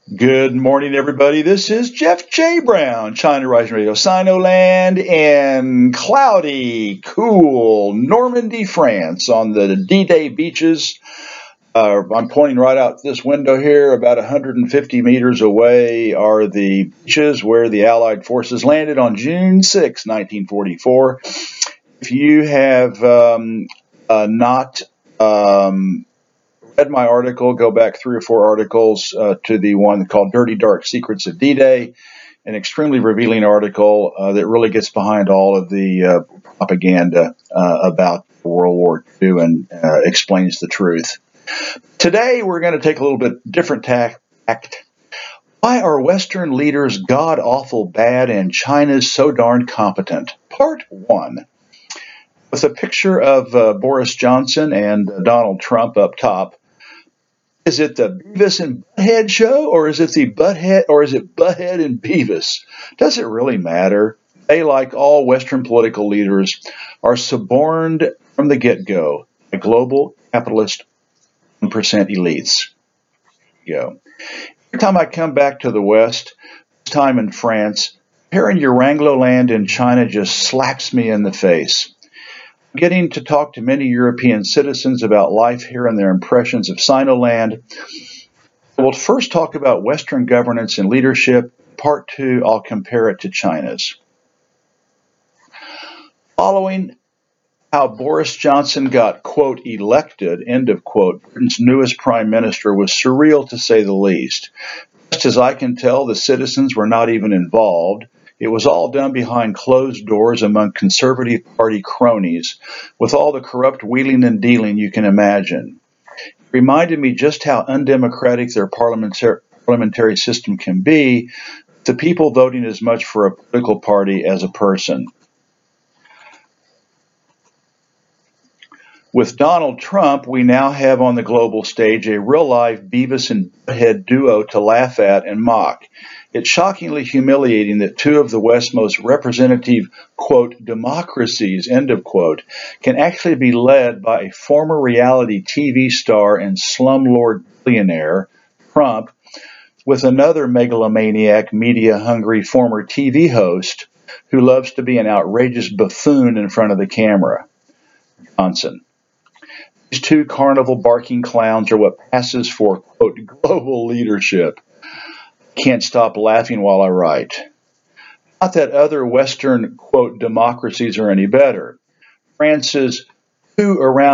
Good morning, everybody. This is Jeff J. Brown, China Rising Radio, Sinoland, and cloudy, cool Normandy, France, on the D-Day beaches. I'm pointing right out this window here. About 150 meters away are the beaches where the Allied forces landed on June 6, 1944. If you have not read my article, go back 3 or 4 articles to the one called Dirty Dark Secrets of D-Day, an extremely revealing article that really gets behind all of the propaganda about World War II and explains the truth. Today, we're going to take a little bit different tact. Why are Western leaders god-awful bad and China's so darn competent? Part 1. With a picture of Boris Johnson and Donald Trump up top. Is it the Beavis and Butthead show, or is it Butthead and Beavis? Does it really matter? They, like all Western political leaders, are suborned from the get-go by global capitalist 1% elites. Every time I come back to the West, this time in France, here in Uranglo land in China just slaps me in the face. Getting to talk to many European citizens about life here and their impressions of Sinoland. We'll first talk about Western governance and leadership. Part 2, I'll compare it to China's. Following how Boris Johnson got, quote, elected, end of quote, Britain's newest prime minister was surreal to say the least. Just as I can tell, the citizens were not even involved. It was all done behind closed doors among Conservative Party cronies, with all the corrupt wheeling and dealing you can imagine. It reminded me just how undemocratic their parliamentary system can be, the people voting as much for a political party as a person. With Donald Trump, we now have on the global stage a real-life Beavis and Butthead duo to laugh at and mock. It's shockingly humiliating that two of the West's most representative, quote, democracies, end of quote, can actually be led by a former reality TV star and slumlord billionaire, Trump, with another megalomaniac, media-hungry former TV host who loves to be an outrageous buffoon in front of the camera, Johnson. These two carnival-barking clowns are what passes for, quote, global leadership. Can't stop laughing while I write. Not that other Western, quote, democracies are any better. France's two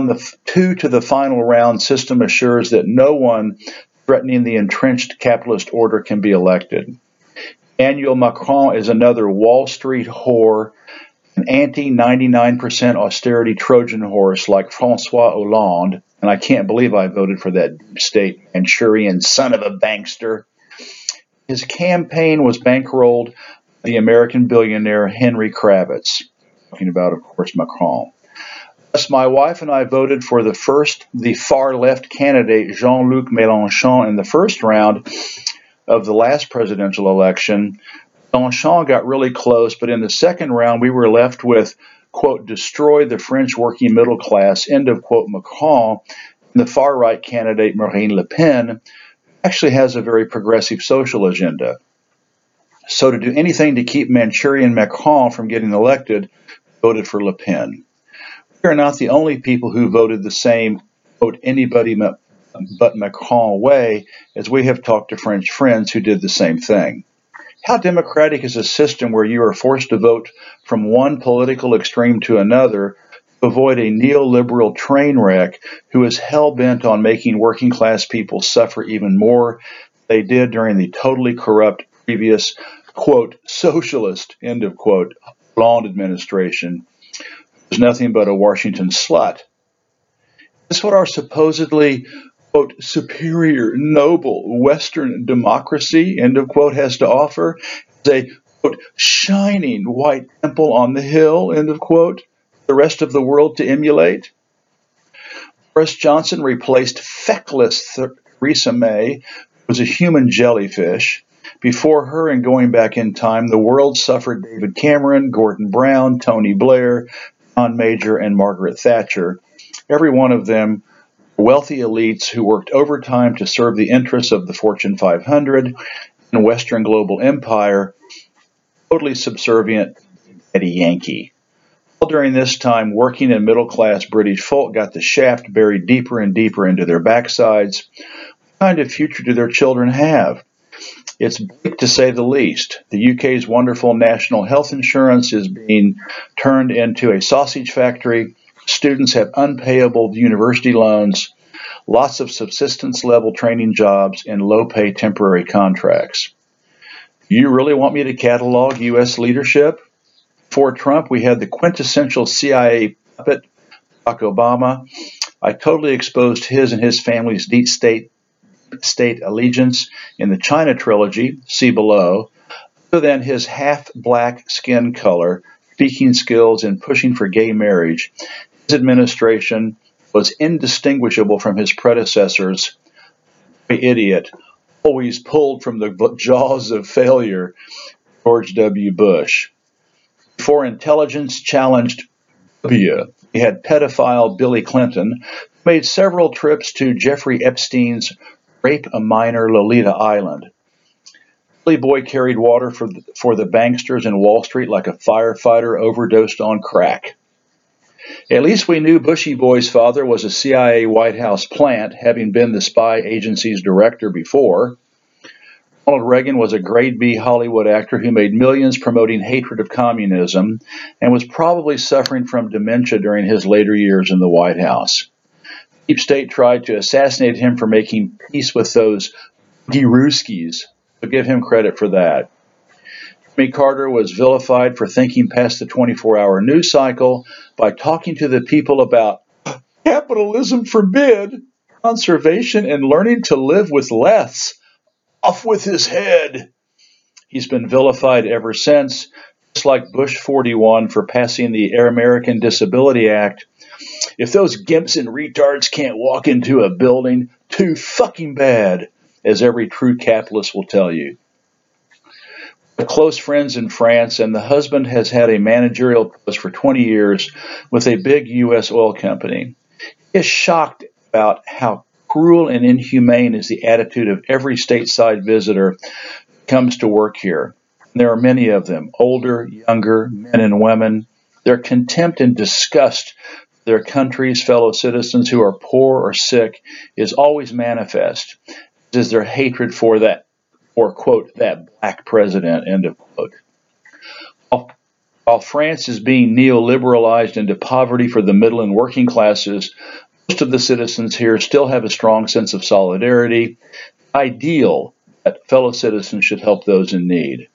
to the final round system assures that no one threatening the entrenched capitalist order can be elected. Emmanuel Macron is another Wall Street whore, an anti-99% austerity Trojan horse like Francois Hollande, and I can't believe I voted for that deep state Manchurian son of a bankster. His campaign was bankrolled by the American billionaire Henry Kravitz, talking about, of course, Macron. Thus, my wife and I voted for the far-left candidate Jean-Luc Mélenchon in the first round of the last presidential election. Mélenchon got really close, but in the second round, we were left with, quote, destroy the French working middle class, end of quote, Macron, and the far-right candidate Marine Le Pen actually has a very progressive social agenda. So to do anything to keep Manchurian Macron from getting elected, voted for Le Pen. We are not the only people who voted the same, quote, anybody but Macron way, as we have talked to French friends who did the same thing. How democratic is a system where you are forced to vote from one political extreme to another to avoid a neoliberal train wreck who is hell-bent on making working-class people suffer even more than they did during the totally corrupt previous, quote, socialist, end of quote, Hollande administration? There's nothing but a Washington slut. Is this what our supposedly, quote, superior, noble Western democracy, end of quote, has to offer? Is a, quote, shining white temple on the hill, end of quote, the rest of the world to emulate? Boris Johnson replaced feckless Theresa May, who was a human jellyfish. Before her and going back in time, the world suffered David Cameron, Gordon Brown, Tony Blair, John Major, and Margaret Thatcher. Every one of them wealthy elites who worked overtime to serve the interests of the Fortune 500 and Western global empire, totally subservient to Eddie Yankee. All during this time, working and middle-class British folk got the shaft buried deeper and deeper into their backsides. What kind of future do their children have? It's bleak to say the least. The UK's wonderful national health insurance is being turned into a sausage factory. Students have unpayable university loans, lots of subsistence-level training jobs, and low-pay temporary contracts. You really want me to catalog U.S. leadership? Before Trump, we had the quintessential CIA puppet, Barack Obama. I totally exposed his and his family's deep state allegiance in the China trilogy, see below. Other than his half-black skin color, speaking skills, and pushing for gay marriage, his administration was indistinguishable from his predecessors. Idiot, always pulled from the jaws of failure, George W. Bush. Before intelligence challenged W, we had pedophile Billy Clinton, who made several trips to Jeffrey Epstein's Rape a Minor Lolita Island. Billy Boy carried water for the banksters in Wall Street like a firefighter overdosed on crack. At least we knew Bushy Boy's father was a CIA White House plant, having been the spy agency's director before. Ronald Reagan was a grade B Hollywood actor who made millions promoting hatred of communism and was probably suffering from dementia during his later years in the White House. Deep State tried to assassinate him for making peace with those Ruskies, so give him credit for that. Jimmy Carter was vilified for thinking past the 24-hour news cycle by talking to the people about capitalism forbid, conservation, and learning to live with less. Off with his head. He's been vilified ever since, just like Bush 41 for passing the American Disability Act. If those gimps and retards can't walk into a building, too fucking bad, as every true capitalist will tell you. We're close friends in France, and the husband has had a managerial post for 20 years with a big U.S. oil company. He is shocked about how cruel and inhumane is the attitude of every stateside visitor who comes to work here. There are many of them, older, younger, men and women. Their contempt and disgust for their country's fellow citizens who are poor or sick is always manifest, as is their hatred for that, or quote, that black president, end of quote. While France is being neoliberalized into poverty for the middle and working classes, most of the citizens here still have a strong sense of solidarity, ideal that fellow citizens should help those in need.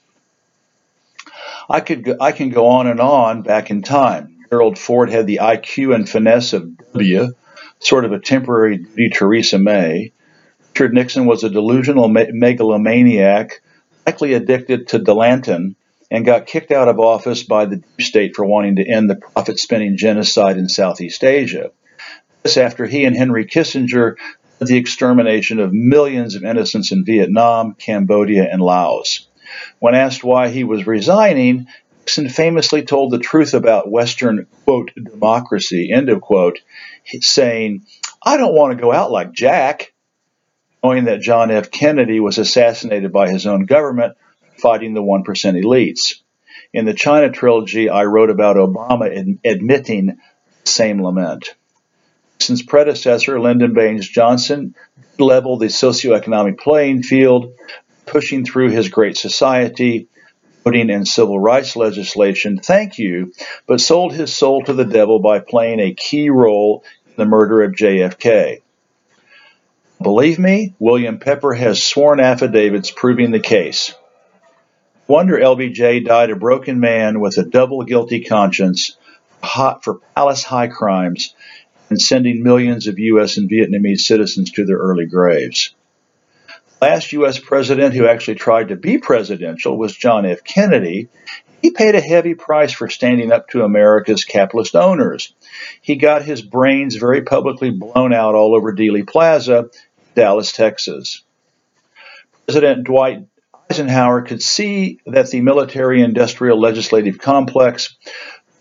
I can go on and on back in time. Gerald Ford had the IQ and finesse of W, sort of a temporary duty Theresa May. Richard Nixon was a delusional megalomaniac, likely addicted to Dilantin, and got kicked out of office by the deep state for wanting to end the profit-spending genocide in Southeast Asia. This after he and Henry Kissinger led the extermination of millions of innocents in Vietnam, Cambodia, and Laos. When asked why he was resigning, Nixon famously told the truth about Western, quote, democracy, end of quote, saying, "I don't want to go out like Jack," knowing that John F. Kennedy was assassinated by his own government fighting the 1% elites. In the China trilogy, I wrote about Obama admitting the same lament. Nixon's predecessor, Lyndon Baines Johnson, leveled the socioeconomic playing field, pushing through his Great Society, voting and civil rights legislation, thank you, but sold his soul to the devil by playing a key role in the murder of JFK. Believe me, William Pepper has sworn affidavits proving the case. No wonder LBJ died a broken man with a double guilty conscience for palace high crimes and sending millions of U.S. and Vietnamese citizens to their early graves. The last U.S. president who actually tried to be presidential was John F. Kennedy. He paid a heavy price for standing up to America's capitalist owners. He got his brains very publicly blown out all over Dealey Plaza, Dallas, Texas. President Dwight Eisenhower could see that the military-industrial legislative complex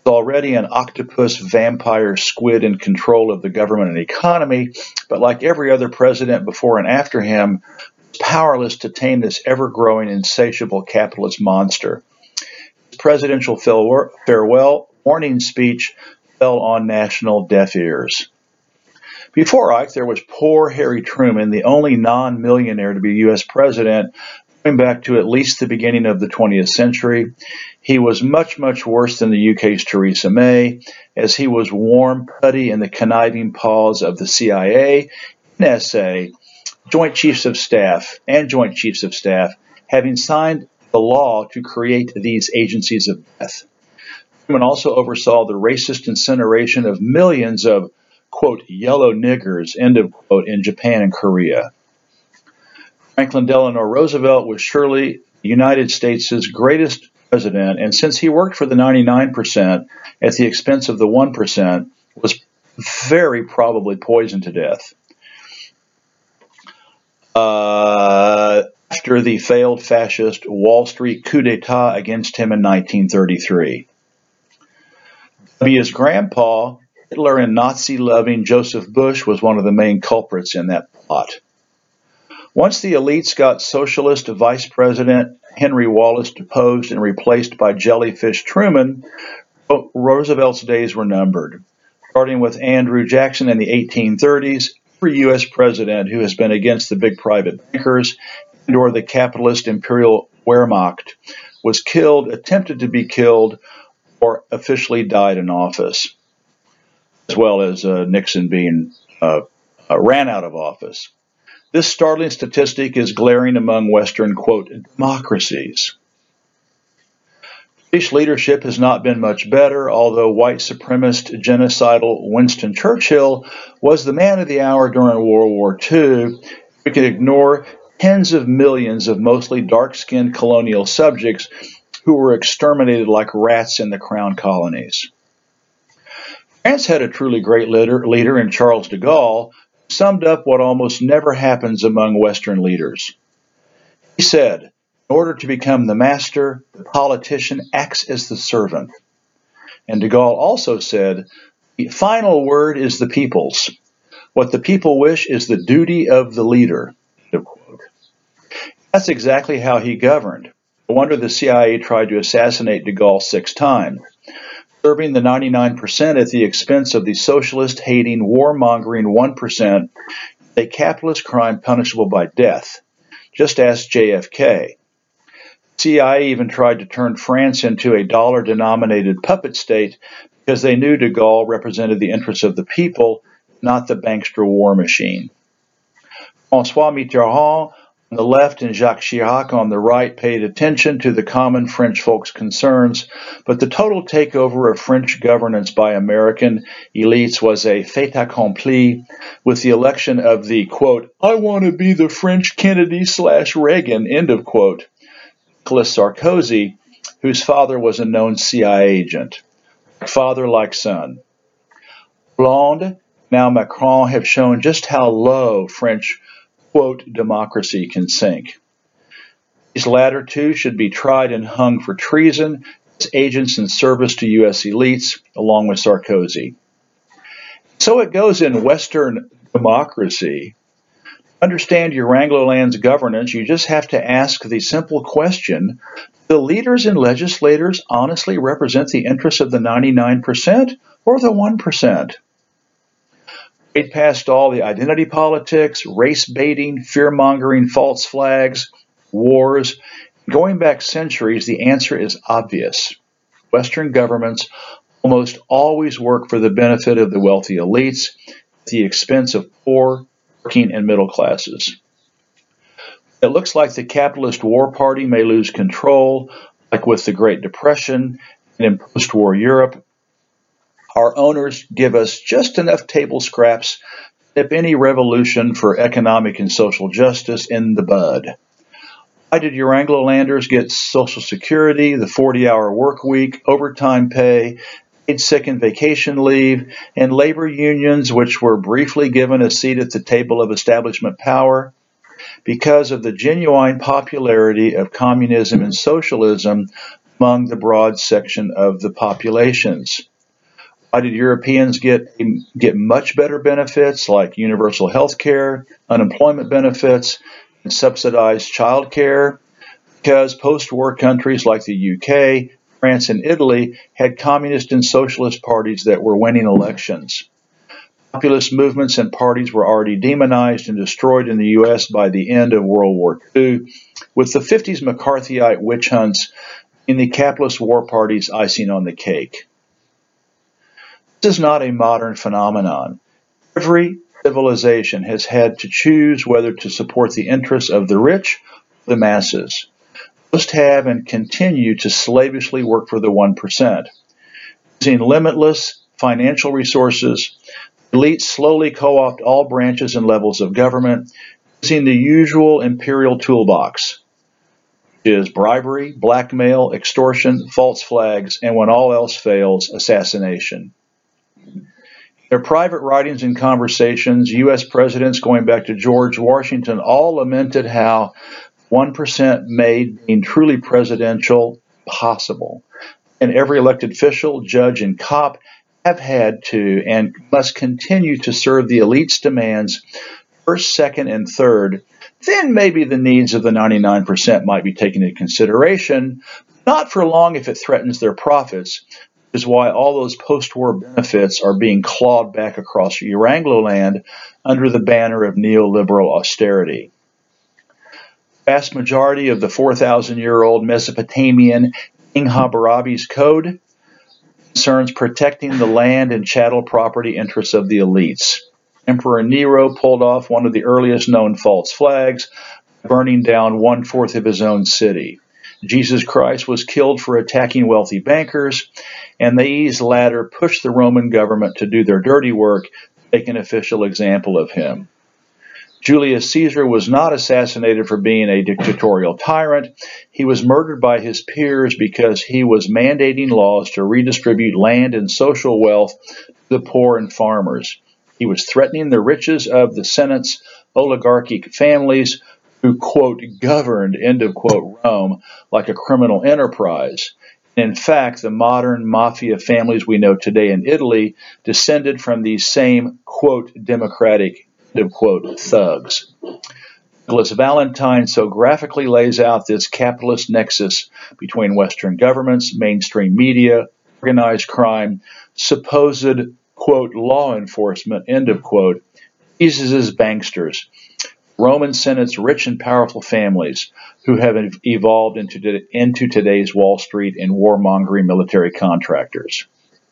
Already an octopus, vampire, squid in control of the government and economy, but like every other president before and after him, powerless to tame this ever-growing, insatiable capitalist monster. His presidential farewell warning speech fell on national deaf ears. Before Ike, there was poor Harry Truman, the only non-millionaire to be U.S. president, going back to at least the beginning of the 20th century. He was much, much worse than the UK's Theresa May, as he was warm, putty in the conniving paws of the CIA, NSA, Joint Chiefs of Staff, having signed the law to create these agencies of death. Truman also oversaw the racist incineration of millions of, quote, yellow niggers, end of quote, in Japan and Korea. Franklin Delano Roosevelt was surely the United States' greatest president, and since he worked for the 99% at the expense of the 1%, was very probably poisoned to death. After the failed fascist Wall Street coup d'etat against him in 1933. His grandpa, Hitler, and Nazi-loving Joseph Bush was one of the main culprits in that plot. Once the elites got socialist Vice President Henry Wallace deposed and replaced by Jellyfish Truman, Roosevelt's days were numbered. Starting with Andrew Jackson in the 1830s, every U.S. president who has been against the big private bankers and or the capitalist imperial Wehrmacht was killed, attempted to be killed, or officially died in office, as well as Nixon being ran out of office. This startling statistic is glaring among Western, quote, democracies. British leadership has not been much better, although white supremacist, genocidal Winston Churchill was the man of the hour during World War II. We could ignore tens of millions of mostly dark-skinned colonial subjects who were exterminated like rats in the Crown colonies. France had a truly great leader in Charles de Gaulle, who summed up what almost never happens among Western leaders. He said, in order to become the master, the politician acts as the servant. And de Gaulle also said, the final word is the people's. What the people wish is the duty of the leader. That's exactly how he governed. No wonder the CIA tried to assassinate de Gaulle 6 times. Serving the 99% at the expense of the socialist-hating, warmongering 1%, a capitalist crime punishable by death. Just ask JFK. CIA even tried to turn France into a dollar-denominated puppet state because they knew de Gaulle represented the interests of the people, not the bankster war machine. François Mitterrand on the left and Jacques Chirac on the right paid attention to the common French folks' concerns, but the total takeover of French governance by American elites was a fait accompli with the election of the, quote, I want to be the French Kennedy/Reagan, end of quote, Nicolas Sarkozy, whose father was a known CIA agent. Father like son. Hollande, now Macron, have shown just how low French, quote, democracy can sink. These latter two should be tried and hung for treason as agents in service to U.S. elites, along with Sarkozy. So it goes in Western democracy. To understand your Anglo-land's governance, you just have to ask the simple question, do the leaders and legislators honestly represent the interests of the 99% or the 1%? Way past all the identity politics, race baiting, fear-mongering, false flags, wars. Going back centuries, the answer is obvious. Western governments almost always work for the benefit of the wealthy elites at the expense of poor, working, and middle classes. It looks like the capitalist war party may lose control, like with the Great Depression and in post-war Europe. Our owners give us just enough table scraps to nip any revolution for economic and social justice in the bud. Why did your Anglo-landers get Social Security, the 40-hour work week, overtime pay, paid sick and vacation leave, and labor unions, which were briefly given a seat at the table of establishment power? Because of the genuine popularity of communism and socialism among the broad section of the populations. Why did Europeans get much better benefits like universal health care, unemployment benefits, and subsidized child care? Because post-war countries like the UK, France, and Italy had communist and socialist parties that were winning elections. Populist movements and parties were already demonized and destroyed in the U.S. by the end of World War II, with the 50s McCarthyite witch hunts in the capitalist war parties icing on the cake. This is not a modern phenomenon. Every civilization has had to choose whether to support the interests of the rich or the masses. Most have and continue to slavishly work for the 1%. Using limitless financial resources, elites slowly co-opt all branches and levels of government, using the usual imperial toolbox, which is bribery, blackmail, extortion, false flags, and when all else fails, assassination. In their private writings and conversations, U.S. presidents going back to George Washington all lamented how 1% made being truly presidential possible. And every elected official, judge, and cop have had to and must continue to serve the elite's demands first, second, and third. Then maybe the needs of the 99% might be taken into consideration, not for long if it threatens their profits, which is why all those post-war benefits are being clawed back across Euranglo land under the banner of neoliberal austerity. The vast majority of the 4,000-year-old Mesopotamian King Hammurabi's code concerns protecting the land and chattel property interests of the elites. Emperor Nero pulled off one of the earliest known false flags, burning down 1/4 of his own city. Jesus Christ was killed for attacking wealthy bankers, and these latter pushed the Roman government to do their dirty work, to make an official example of him. Julius Caesar was not assassinated for being a dictatorial tyrant. He was murdered by his peers because he was mandating laws to redistribute land and social wealth to the poor and farmers. He was threatening the riches of the Senate's oligarchic families who, quote, governed, end of quote, Rome like a criminal enterprise. In fact, the modern mafia families we know today in Italy descended from these same, quote, democratic, end of quote, thugs. Nicholas Valentine so graphically lays out this capitalist nexus between Western governments, mainstream media, organized crime, supposed, quote, law enforcement, end of quote, Jesus as banksters, Roman Senate's rich and powerful families who have evolved into today's Wall Street and warmongering military contractors.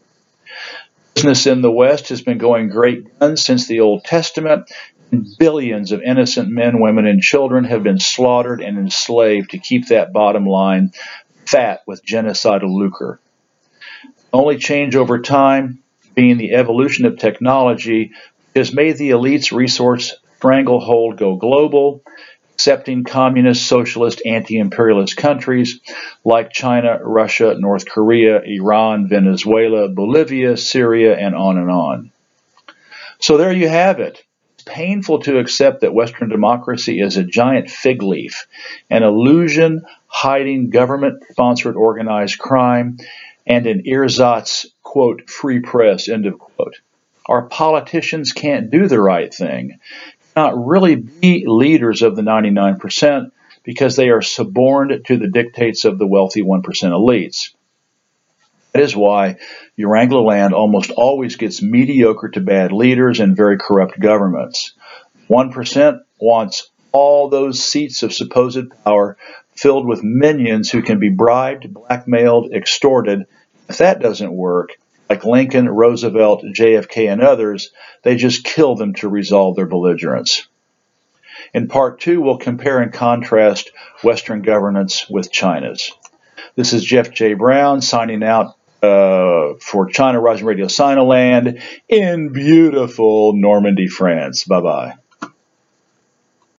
Business in the West has been going great guns since the Old Testament, and billions of innocent men, women, and children have been slaughtered and enslaved to keep that bottom line fat with genocidal lucre. The only change over time being the evolution of technology has made the elite's resource stranglehold go global, accepting communist, socialist, anti-imperialist countries like China, Russia, North Korea, Iran, Venezuela, Bolivia, Syria, and on and on. So there you have it. It's painful to accept that Western democracy is a giant fig leaf, an illusion hiding government-sponsored organized crime, and an ersatz, quote, free press, end of quote. Our politicians can't do the right thing, cannot really be leaders of the 99% because they are suborned to the dictates of the wealthy 1% elites. That is why Euranglo land almost always gets mediocre to bad leaders and very corrupt governments. 1% wants all those seats of supposed power filled with minions who can be bribed, blackmailed, extorted. If that doesn't work, like Lincoln, Roosevelt, JFK, and others, they just kill them to resolve their belligerence. In part 2, we'll compare and contrast Western governance with China's. This is Jeff J. Brown signing out for China Rising Radio Sinoland in beautiful Normandy, France. Bye-bye.